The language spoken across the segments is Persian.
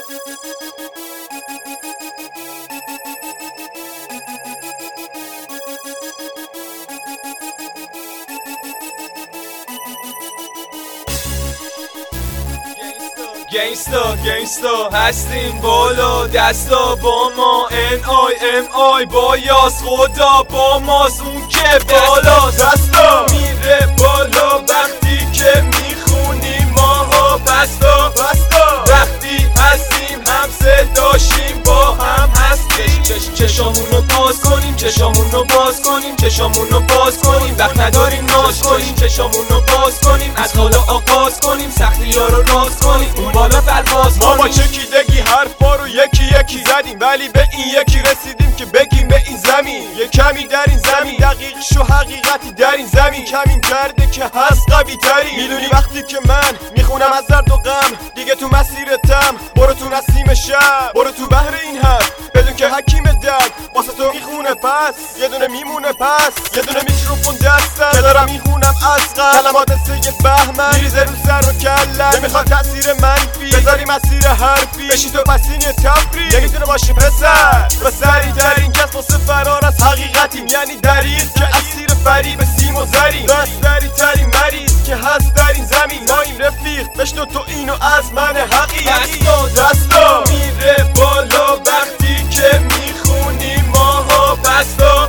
گینگستا هستیم بالا دستا با ما NIMI با یاس خدا با ماست اون که بالا دستا میره بالا وقتی که میخونیم ماها بستا وقتی هستیم هم صداشیم با هم هستیم چشامونو باز کنیم چشامونو باز کنیم چشامونو باز کنیم وقت نداریم ناز کنیم چشامونو باز کنیم از حالا آغاز کنیم سختی ها رو راز کنیم اون بالا پرواز کنیم. ما با چکیدگی حرفا رو یکی یکی زدیم ولی به این یکی رسیدیم که بگیم به این زمین یه کمی در این زمین دقیق شو حقیقتی در این زمین کمین کرده که هست قوی تری میدونی وقتی که من میخونم از درد و غم دیگه تو مسیرتم برو تو نسیم شب برو تو بحر این حرف بدون که حکیم درد واسه تو میخونه پس یه دونه میمونه پس یه دونه میکروفون دستم که دارم میخونم از قلب کلمات سید بهمن میریزه رو سر و کلم نمیخواد تاثیر منفی بذاری مسیر حرفی بشی تو پسین تفریح نمیتونه باشی پسر و سریع ترین کس واسه فرار از حقیقتیم یعنی دریغ که اسیر فریب سیم و زریم دستری ترین مریض که هست در این زمین ما این رفیق بشنو تو اینو از من حقیقی دستا میره بالا وقتی که میخونیم ماها بستا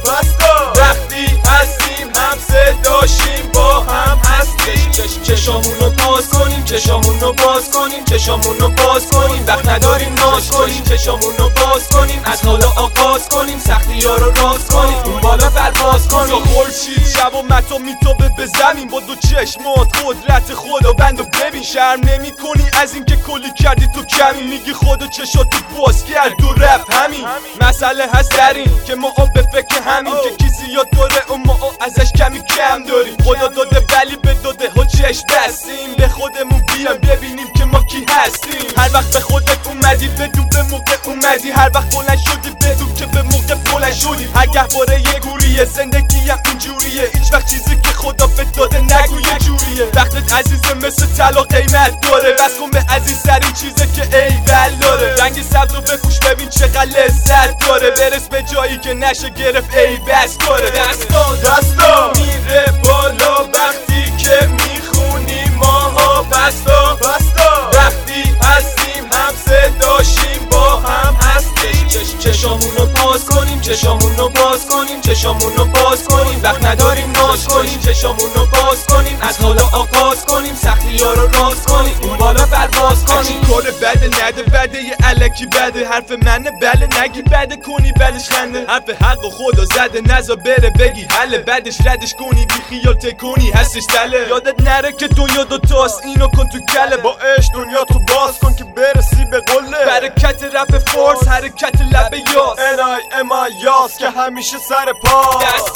وقتی هستیم هم صداشیم با هم هستیم چشامونو باز کنیم چشامونو باز کنیم چشامونو باز کنیم وقت نداریم ناز کنیم چشامونو باز کنیم از حالا آغاز کنیم سختی ها رو راز کنیم اون بالا پرواز کنیم خورشید شب و متا میتابه به زمین با دو چشمات قدرت خدا بندو ببین شرم نمی کنی از این که کلی کردی تو کمی میگی خدا چشاتو باز کرد و رفت همین مسئله هست در این که ما به فکر همین که کی زیاد داره و ما ازش کمی کم داریم خدا داده ولی به داده ها چشم بستیم به خودمون بیام ببینیم که ما کی هستیم هر وقت به خودت اومدی بدون به موقع اومدی هر وقت بلند شدی بدون که به موقع بلند شدی اگه باره یه گوریه زندگیم اینجوریه هیچ وقت چیزی که خدا بهت داده نگو یه جوریه وقتت عزیزه مثل طلا قیمت داره بس کن به عزیزترین چیزه که ایول داره رنگ سبز رو بپوش ببین چقدر لذت داره برس به جایی که نشه گرفت ای بس کاره دستا میره بالا وقتی که میخونیم ماها بستا وقتی هستیم هم صداشیم با هم هستیم چشامونو باز کنیم چشامونو باز کنیم چشامونو باز کنیم وقت نداریم ناز کنیم چشامونو باز کنیم از حالا آغاز کنیم سختی ها رو راز کنیم اون بالا پرواز کنیم کار بده نده بده یه الکی بده حرف منه بله نگی بده کنی بلش خنده حرف حق و خدا زده نزا بره بگی حله بعدش ردش کنی بی خیال تکونی هستش دله یادت نره که دنیا دوتاست اینو کن تو کله با عشق دنیا تو باز کن که برسی به قله برکت رپ فورس حرکت لب یاس NIMI یاس که همیشه سر پا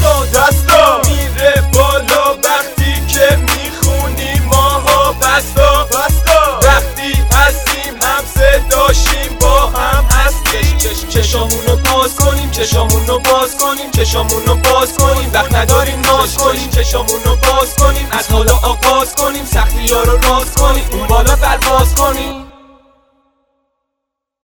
دستا میره بالا وقتی که میخونیم ماها بستا وقتی هستیم هم صداشیم با هم هستیم چشامونو باز کنیم چشامونو باز کنیم چشامونو باز کنیم وقت نداریم ناز کنیم چشامونو باز کنیم از حالا آغاز کنیم سختی ها رو راز کنیم اون بالا پرواز کنیم